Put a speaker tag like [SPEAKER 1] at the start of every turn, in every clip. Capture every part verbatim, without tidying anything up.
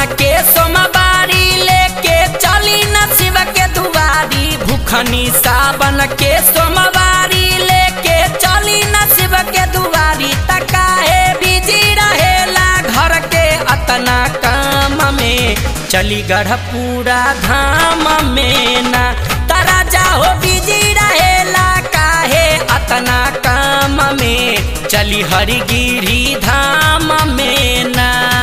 [SPEAKER 1] के सोमवारी लेके चली न शिव के दुआरी। भूखनी सावन के सोमवारी लेके चली न शिव के दुआरी। त काहे बिजी रहेला घर के अतना काम में, चली गढ़पुरा धाम में ना। तारा जाहो बिजी रहेला काहे अतना काम में, चली हरिगिरी धाम में ना।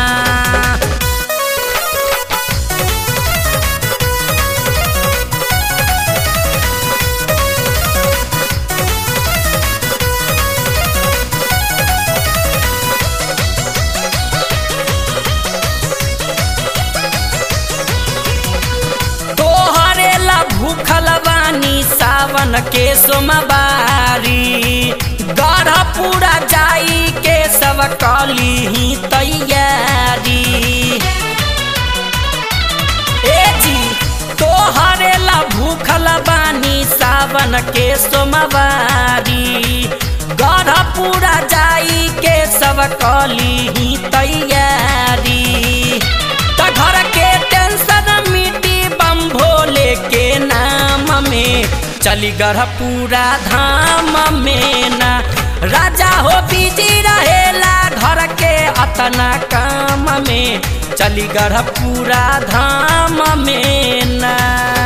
[SPEAKER 1] भूखल बानी सावन के सोमवारी। गढ़पुरा जाई के सब कली ही तैयारी। ए जी तोहरे ला भूखल बानी सावन के सोमवारी। गढ़पुरा जाई के सब कली ही तैयारी। त घर के टेंशन मिटी बम भोले के नाम में, चली गढ़पुरा धाम में ना। राजा हो बिजी रहेला घर के अतना काम में, चली गढ़पुरा धाम में ना।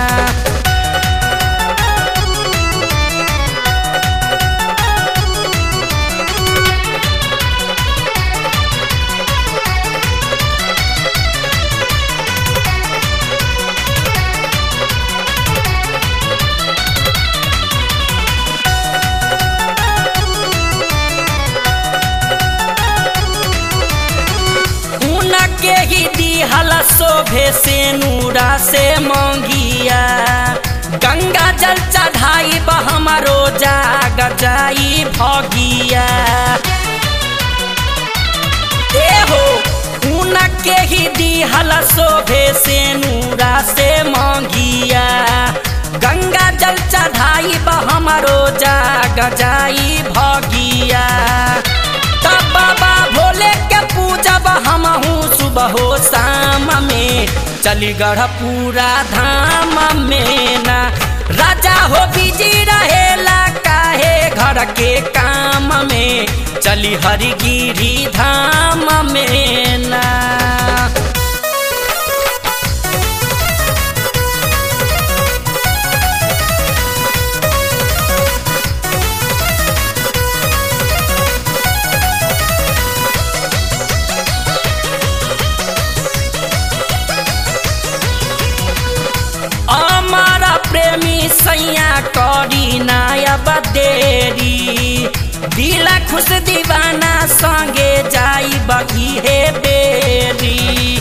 [SPEAKER 1] के ही दिहल शोभे से नूरा से मोंगिया। गंगा जल चढ़ाई हमरो जाग जाई भगिया। ए हो उनके ही दिहल शोभे से नूरा से मोंगिया। गंगा जल चढ़ाई हमरो जाग जाई भगिया। तब बाबा भोले के पूजब हमहू सुबह हो शाम में, चली गढ़पुरा धाम में ना। राजा हो बिजी रहेला काहे घर के काम में, चली हरिगिरी धाम में ना। हमारा प्रेमी सैया करी नायब देरी। दिल खुश दीवाना संगे जाई बगी हे बेरी।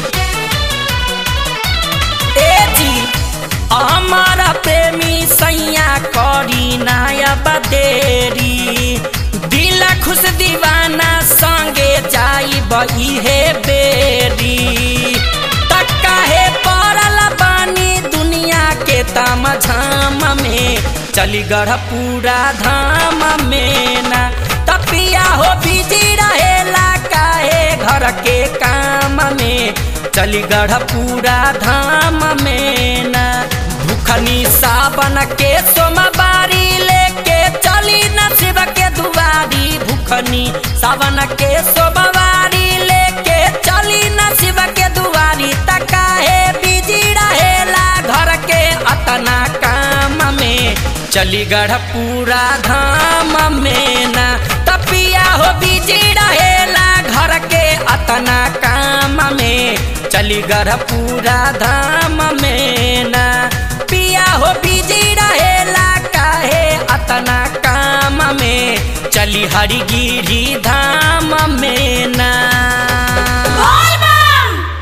[SPEAKER 1] ए जी हमारा प्रेमी सैया करी नायब देरी। दिल खुश दीवाना संगे जाई बगी हे बेरी। तक्का है पड़ल बानी दुनिया के ताम झाम में, चली गढ़पुरा धाम में ना। तपिया हो बिजी रहेला काहे घर के काम में, चली गढ़पुरा धाम में ना। भूखनी सावन के सोमवारी लेके चली न शिव के दुआरी। भूखनी सावन के सोमवारी लेके चली न शिव के दुआरी। त काहे बिजी रहेला घर के अतना काम में, चली गढ़पुरा धाम में ना। तपिया हो बिजी रहेला घर के अतना काम में, चली गढ़पुरा धाम में ना। पिया हो बिजी रहेला काहे अतना काम में, चली हरिगिरी धाम में ना।